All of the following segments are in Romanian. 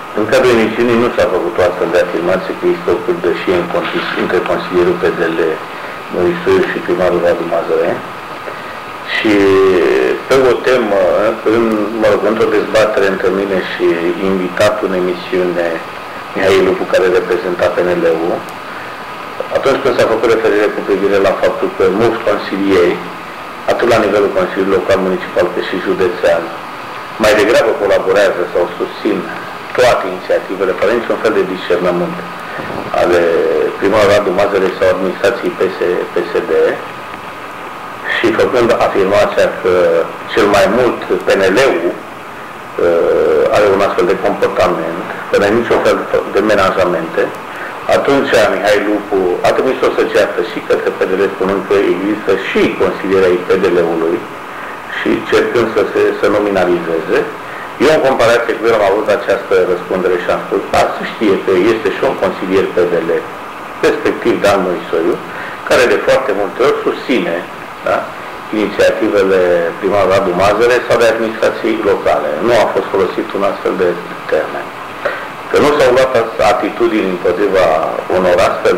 În cadrul emisiunii nu s-a făcut o astfel de afirmație că există o pârdășie între consilierul PDL Morisoiu și primarul Radu Mazăre. Și pe o temă, într-o dezbatere între mine și invitatul în emisiune, Mihai Lupu, care reprezenta PNL-ul, atunci când s-a făcut referire cu privire la faptul că mulți consilieri, atât la nivelul Consiliului Local, Municipal, cât și județean, mai degrabă colaborează sau susțin toate inițiativele, fără niciun fel de discernământ ale primarului Radu Mazăre sau administrației PSD, și făcând afirmația că cel mai mult PNL-ul are un astfel de comportament, fără niciun fel de menajamente, atunci Mihai Lupu a trimis o săgeată și către PDL, spunând că există și consilierea ai PDL-ului și cercând să nominalizeze. Eu, în comparație cu el, am avut această răspundere și am spus, da, să știe că este și un consilier PDL, respectiv Dan Morisoiu, care de foarte multe ori susține, da, inițiativele primarului Radu Mazăre sau de administrații locale. Nu a fost folosit un astfel de termen. Că nu s-au luat atitudini împotriva unor astfel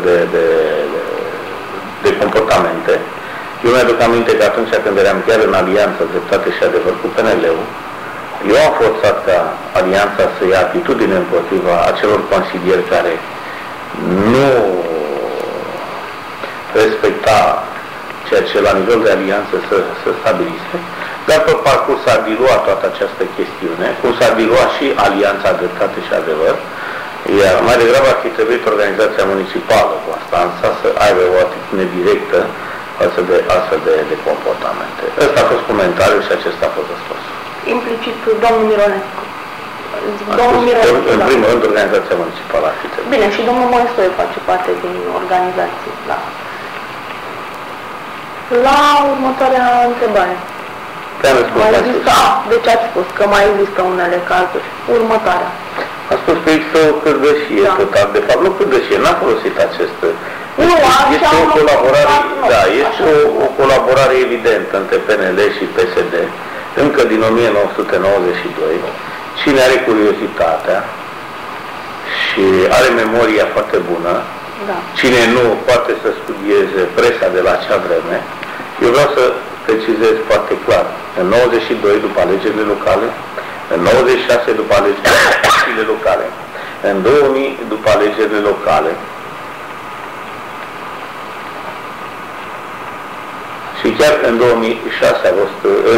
de comportamente. Eu mi-aduc aminte că atunci când eram chiar în alianță Dreptate și Adevăr cu PNL-ul, eu am forțat ca alianța să ia atitudine împotriva acelor consilieri care nu respecta ceea ce la nivel de alianță să stabilise, dar pe parcurs s-a diluat toată această chestiune, cum s-a diluat și alianța Dreptate și Adevăr, iar mai degrabă ar fi trebuit organizația municipală cu asta, însă să aibă o atitudine directă față de astfel de comportamente. Ăsta a fost comentariul și acesta a fost răspuns. Implicit domnul Mironescu. În primul rând, organizația municipală ar fi trebuit. Bine, și domnul Morisoiu face parte din organizație, da. La următoarea întrebare. Deci ați spus că mai există unele cazuri. Următoarea. A spus că există o cârdășie, total. De fapt, nu cârdășie, n-a folosit acest... Nu, este o colaborare, da, este o colaborare evidentă între PNL și PSD, încă din 1992. Cine are curiozitatea și are memoria foarte bună, da. Cine nu poate să studieze presa de la acea vreme. Eu vreau să precizez foarte clar. În 92 după alegerile locale, în 96 după alegerile locale, în 2000 după alegerile locale și chiar în 2006 a fost, în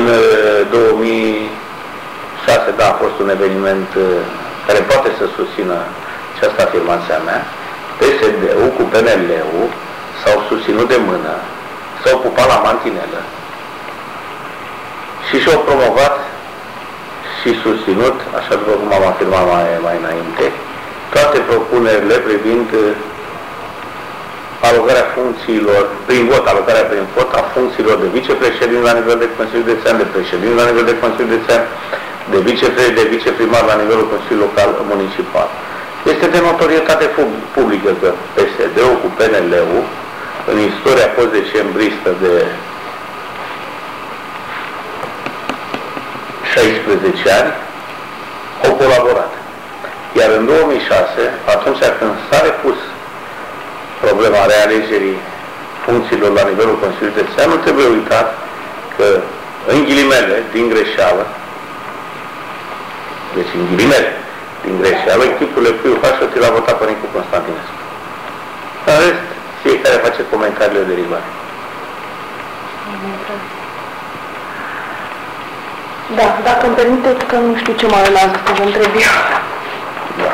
2006, da, a fost un eveniment care poate să susțină această afirmație a mea. PSD-ul cu PNL-ul s-au susținut de mână, s-au pupat la mantinelă și și-au promovat și susținut, așa după cum am afirmat mai înainte, toate propunerile privind alocarea funcțiilor, alocarea prin vot a funcțiilor de vicepreședinte la nivel de Consiliul Județean, de președinte la nivel de Consiliul Județean, de viceprimar la nivelul Consiliului Local Municipal. Este de notorietate publică că PSD-ul cu PNL-ul, în istoria post-decembristă de 16 ani, au colaborat. Iar în 2006, atunci când s-a repus problema realegerii funcțiilor la nivelul Consiliului Județean, nu trebuie uitat că, în ghilimele, din greșeală, deci în ghilimele, din greșeală, echipurile Puiu-Hașoti l-a votat pe Nicu Constantinescu. În rest, fiecare face comentariile derivate. Da, dacă îmi permiteți, că nu știu ce mai urmează să vă întreb eu. Da.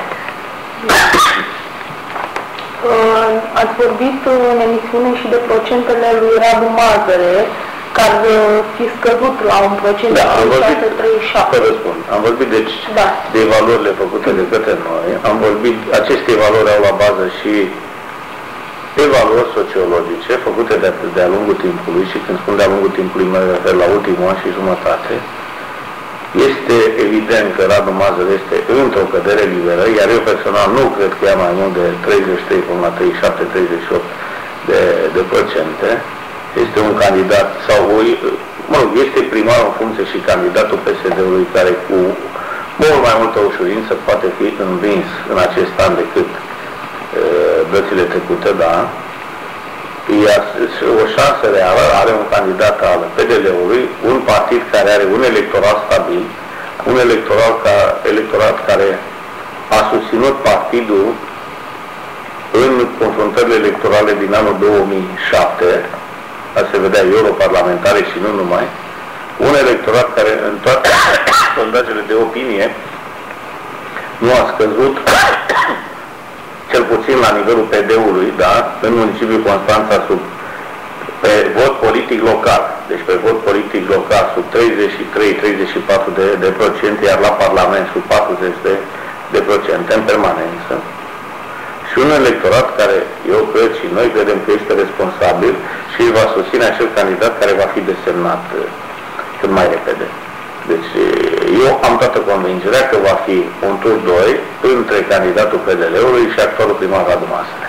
Ați vorbit în emisiune și de procentele lui Radu Mazăre, care fi scăzut la un procent de 37. Răspund. Am vorbit deci de evaluările făcute de către noi. Am vorbit, aceste evaluări au la bază și evaluări sociologice făcute de-a lungul timpului, și când spun de-a lungul timpului mă refer la ultimul an și jumătate. Este evident că Radu Mazăre este într-o cădere liberă, iar eu personal nu cred că ia mai mult de 33,37-38 de procente. Este un candidat, sau este primar în funcție și candidatul PSD-ului care cu mult mai multă ușurință poate fi învins în acest an decât dățile trecute, da? Iar o șansă reală are un candidat al PDL-ului, un partid care are un electorat stabil, un electorat care a susținut partidul în confruntările electorale din anul 2007, a se vedea europarlamentare și nu numai, un electorat care în toate sondajele de opinie nu a scăzut cel puțin la nivelul PD-ului, da, în municipiul Constanța pe vot politic local, deci pe vot politic local sub 33-34 de procente, iar la Parlament sub 40 de procente în permanență. Și un electorat care eu cred și noi credem că este responsabil și va susține acel candidat care va fi desemnat cât mai repede. Deci eu am toată convingerea că va fi un tur 2 între candidatul PDL-ului și actualul primar Radu Mazăre.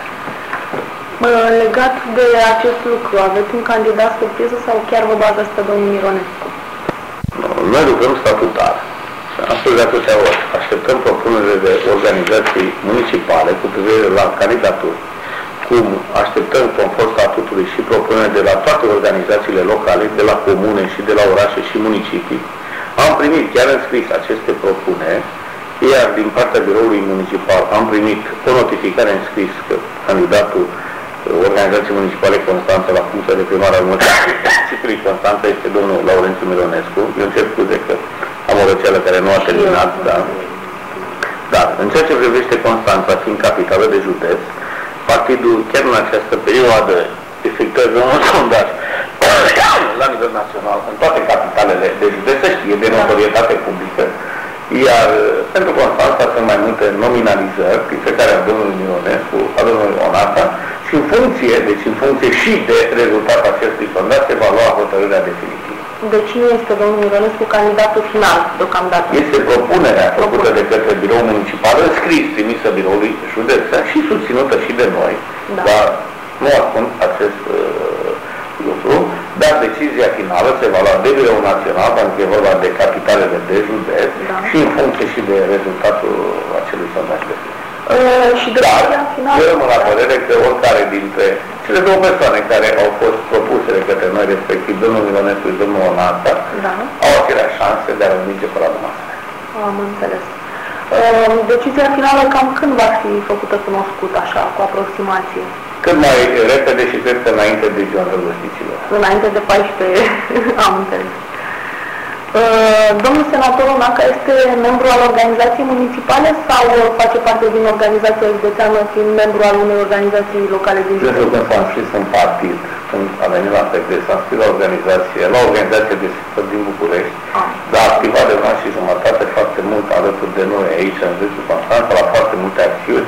Legat de acest lucru, aveți un candidat surpriză sau chiar vă bazați pe domnul Mironescu? Noi lucrăm statutar. Am spus de atâtea ori. Așteptăm propunerile de organizații municipale cu privire la candidaturi, cum așteptăm conform statutului și propuneri de la toate organizațiile locale, de la comune și de la orașe și municipii. Am primit chiar înscris aceste propuneri, iar din partea biroului municipal am primit o notificare înscris că candidatul organizației municipale Constanța la funcția de primar al municipiului Constanța este domnul Laurențiu Mironescu. Eu încerc scuze că am o răceală care nu a terminat, da. Dar în ceea ce privește Constanța, fiind capitală de județ, partidul chiar în această perioadă efectuează un sondaj la nivel național, în toate capitalele de județ, se știe de notorietate publică, iar pentru Constanța sunt mai multe nominalizări, printre care a domnului Mironescu, a domnului Onata, și în funcție și de rezultatul acestui sondaj se va lua hotărârea definitivă. Deci nu este domnul Mironescu candidatul final deocamdată? Este propunerea făcută de către biroul municipal, înscris, trimisă biroului județean și susținută și de noi, da. Dar nu ascund acest lucru, dar decizia finală se va lua de biroul național, pentru că e vorba de capitalele de județ, da. Și în funcție și de rezultatul acelui sondaj de și de decizia finală? Eu rămân la părere că oricare dintre cele două persoane care au fost propuse de către noi, respectiv domnul Mironescu și domnul Onata, da. Au aceleași șanse de a învinge pe Radu Mazăre. Am înțeles. Decizia finală cam când va fi făcută cunoscută, așa, cu aproximație? Cât mai repede și cred că înainte de ziua îndrăgosticilor. Înainte de 14, am înțeles. Domnul senator Onaca este membru al organizației municipale sau face parte din organizația județeană, fiind membru al unei organizații locale din județ? Când s-a înscris în partid, când a venit la PD, s-a înscris la organizația de sector din București, dar a activat de un an și jumătate foarte mult alături de noi aici, în județul Constanța, la foarte multe acțiuni.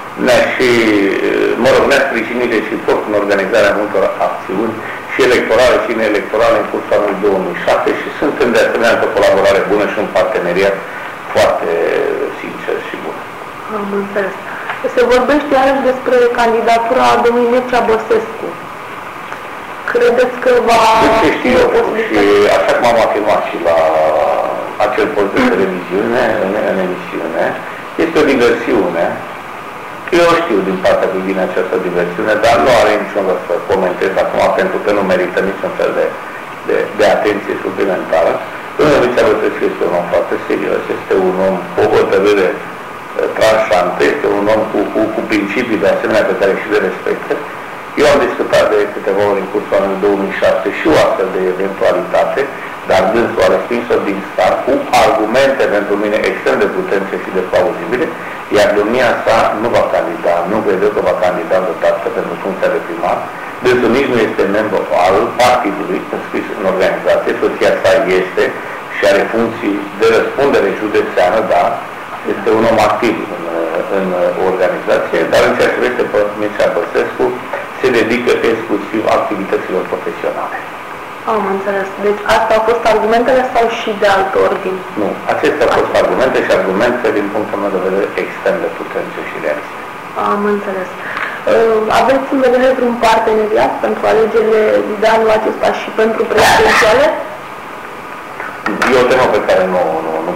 Ne-a sprijinit și tot în organizarea multor acțiuni și electorale și neelectorale în cursul anului 2007 și suntem de asemenea într-o colaborare bună și un parteneriat foarte sincer și bun. Am înțeles. Se vorbește iarăși despre candidatura domnului Mircea Băsescu. Credeți că va... Ce știu eu, și așa cum am afirmat și la acel post de televiziune, în emisiune, este o diversiune. Eu știu din partea că vine această diversiune, dar nu are niciun rost să comentez acum, pentru că nu merită niciun fel de atenție suplimentară. Domnul Mircea Băsescu este un om foarte serios, este un om cu o hotărâre tranșantă, este un om cu principii de asemenea pe care și le respectă. Eu am discutat de câteva ori în cursul anului 2007 și o astfel de eventualitate, dar dânsul a respins-o din start cu argumente pentru mine extrem de puternice și de plauzibile, iar domnia sa nu va candida, nu vede că va candida vreodată pentru funcția de primar. Dânsul nici nu este membru al partidului înscris în organizație, soția sa este și are funcții de răspundere județeană, dar este un om activ în organizație, dar în ceea ce privește pe Mircea Băsescu, se dedică exclusiv activităților profesionale. Am înțeles. Deci astea au fost argumentele sau și de alt ordin? Nu. Acestea au fost argumente și argumente din punctul meu de vedere extrem de puternice și realiste. Am înțeles. Aveți în vedere vreun parteneriat pentru alegerile de anul acesta și pentru prezidențiale? E o temă pe care nu pot să o discut.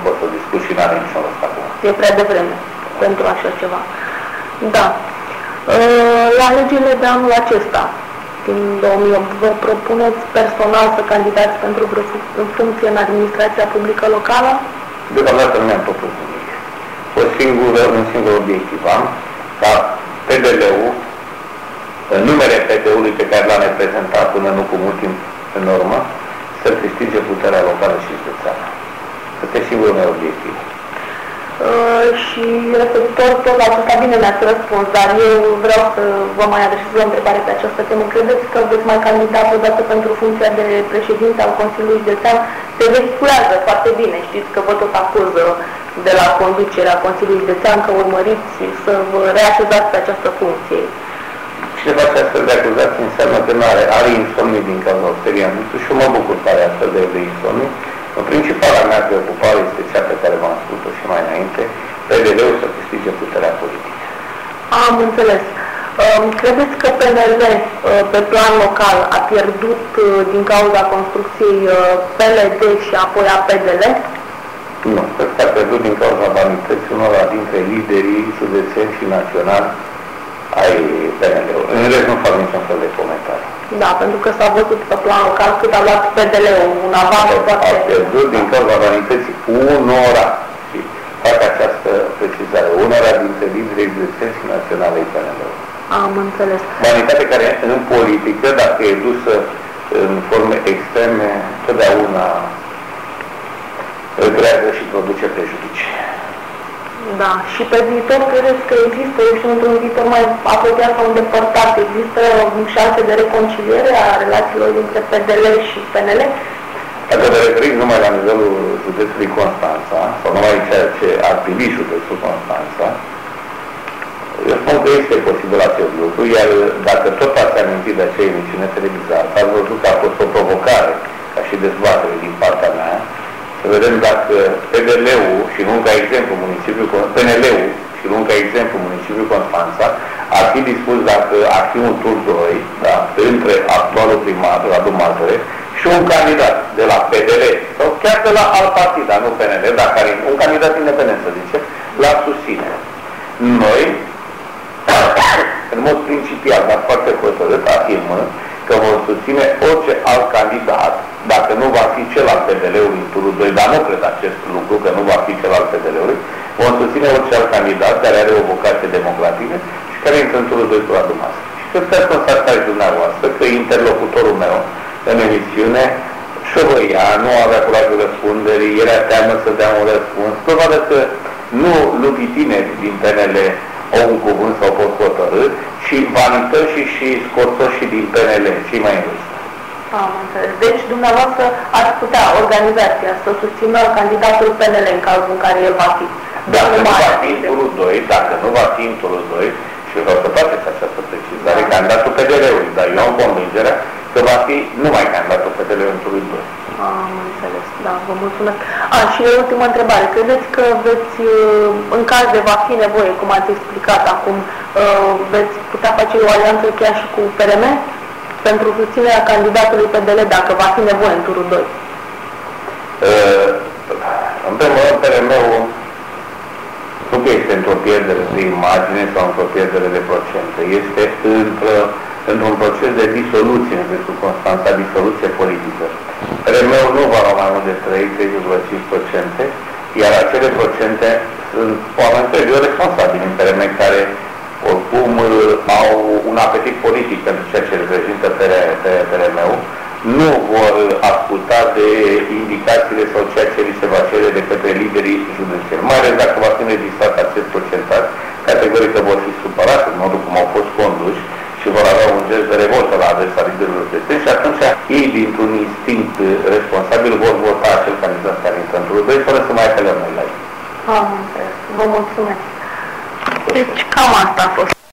spus și n-are niciun rost acum. E prea devreme pentru așa ceva. Da. La alegerile de anul acesta, din 2008, vă propuneți personal să candidați pentru vreo funcție în administrația publică locală? Deocamdată nu mi-am propus nimic. Un singur obiectiv am, ca PDL-ul, în numele PD-ului pe care l-am reprezentat până nu cu mult timp în urmă, să câștige puterea locală și județeană. Asta e singurul meu obiectiv. Și referitor tot la acesta, bine mi-ați răspuns, dar eu vreau să vă mai adresez o întrebare pe această temă. Credeți că veți mai candida odată pentru funcția de președinte al Consiliului Județean? Se vehiculează foarte bine, știți că vă tot acuză de la conducerea Consiliului Județean că urmăriți să vă reașezați pe această funcție. Cine face astfel de acuzații înseamnă că are insomnii din cauza obsterianului și eu mă bucur că are astfel de insomnii. Principala mea preocupare este cea pe care v-am spus-o și mai înainte, PDL-ul să câștige puterea politică. Am înțeles. Credeți că PNL pe plan local a pierdut din cauza construcției PLD și apoi a PDL? Nu, cred că a pierdut din cauza vanității unora dintre liderii județeni și naționali ai PNL-ului. În rest nu fac niciun fel de comentarii. Da, pentru că s-a văzut pe plan local cât a luat PDL-ul, un avantaj foarte... A pierdut din cauza vanității unora, și fac această precizare, unora dintre liderii județeni și naționale ai PNL-ului. Am înțeles. Vanitate care în politică, dacă e dusă în forme extreme, totdeauna creează și produce prejudicii. Da, și pe viitor credeți că există, eu știu, într-un viitor mai apropiat sau îndepărtat, există șanse de reconciliere a relațiilor dintre PDL și PNL? Dacă vă referiți numai la nivelul județului Constanța, sau numai ceea ce ar privi județul Constanța, eu spun că este posibil acest lucru, iar dacă tot ați amintit de acea emisiune televizată, ați văzut că a fost o provocare, ca și dezbatere din partea mea, să vedem dacă PNL-ul și nu ca exemplu PNL-ul și nu ca exemplu municipiul Constanța ar fi dispus dacă ar fi un tur 2, da, între actualul primar, Radu Mazăre, și un candidat de la PDL sau chiar de la alt partid, dar nu PNL, dar care, un candidat independent, să zicem, l-ar susține. Noi, în mod principial, dar foarte hotărât, afirmă că vor susține orice alt candidat, dacă nu va fi cel al PDL-ului în turul 2, dar nu cred acest lucru, că nu va fi cel al PDL-ului, vom susține orice alt candidat care are o vocație democratică și care intră în turul 2 cu Radu Mazăre. Și cred că ați constatat dumneavoastră că interlocutorul meu în emisiune șovăia, nu avea curajul răspunderii, era teamă să dea un răspuns. Probabil că nu lupii tineri din PNL au un cuvânt sau pot hotărâ, și vanităși și scorțoși din PNL, cei mai în vârstă. Am înțeles. Deci, dumneavoastră, ați putea organizația să susțină candidatul PNL în cazul în care el va fi. Dacă nu va fi în turul 2, dacă nu va fi în turul 2, și vreau să faceți această precizare, candidatul PDL-ului, dar eu am convingerea că va fi numai candidatul PDL-ului în turul 2. Am înțeles, da, vă mulțumesc. Și ultima întrebare, credeți că veți, în caz de va fi nevoie, cum ați explicat acum, veți putea face o alianță chiar și cu PRM pentru susținerea candidatului PDL dacă va fi nevoie în turul 2? În primul rând, PRM-ul nu că este într-o pierdere de imagine sau într-o pierdere de procente, este într-un proces de disoluție în județul Constanța, disoluție politică. PRM-ul nu va lua mai mult de 3,5%, iar acele procente sunt oameni trebuie responsabili în PRM care oricum au un apetit politic pentru ceea ce reprezintă PRM-ul, nu vor asculta de indicațiile sau ceea ce li se va cere de către liderii județeni. Mai ales dacă va fi înregistrat acest procentaj, categoric că vor fi supărați în modul cum au fost conduși și vor avea un gest de revoltă la adresa liderilor județeni și atunci ei, dintr-un instinct responsabil, vor vota acel candidat care intră într-un 2 fără să mai apelăm noi la ei. Am înțeles. Vă mulțumesc. Deci cam asta a fost.